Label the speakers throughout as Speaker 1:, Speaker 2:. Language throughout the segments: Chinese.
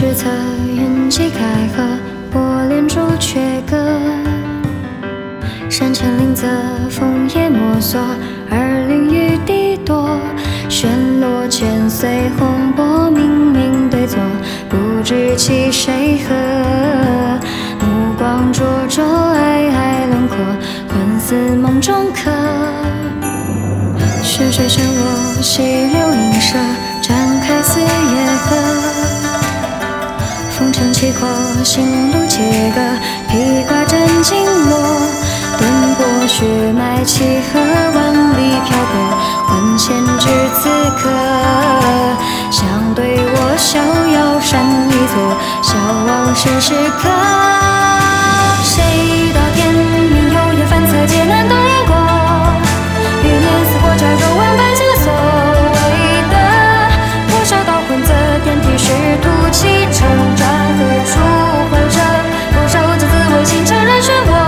Speaker 1: 史册云际开合，我恋朱雀歌。山前林泽，枫叶摩挲，二林雨滴多。轩落千岁，洪波冥冥对坐，不知弃谁和。目光灼灼，皑皑轮廓，魂似梦中客。雪水漩涡，溪流映射，展开四野河。风尘起火，行路切割，披挂真经络。奔波血脉，契合万里漂泊，魂牵至此刻。相对我逍遥山一座，笑往事时刻。谁道天命有缘，凡测劫难懂因果。欲念似火，乍若万般枷锁。为得多少道魂则点题，师徒启程，转何处回折？多少次自问心诚然漩涡。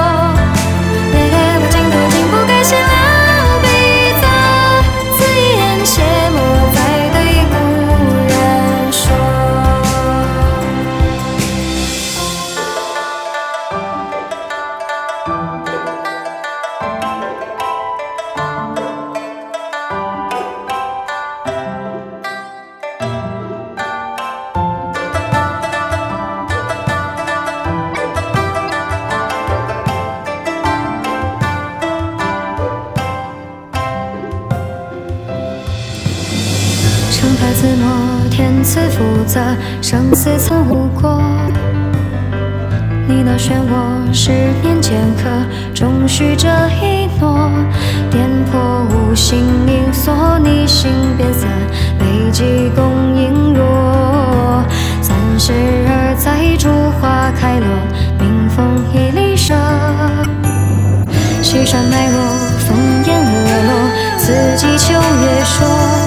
Speaker 1: 成败自磨，天赐福泽，生死曾无过。你那漩涡，十年间客，终须这一诺。颠破无形因锁，逆行变散，悲寂共影若。32载，烛花开落，冰封一离舍。西山脉落，烽烟恶落，四季秋月说。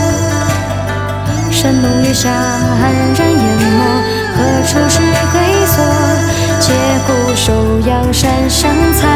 Speaker 1: 山浓雨下，黯然淹没，何处是归宿？借古收阳山上采。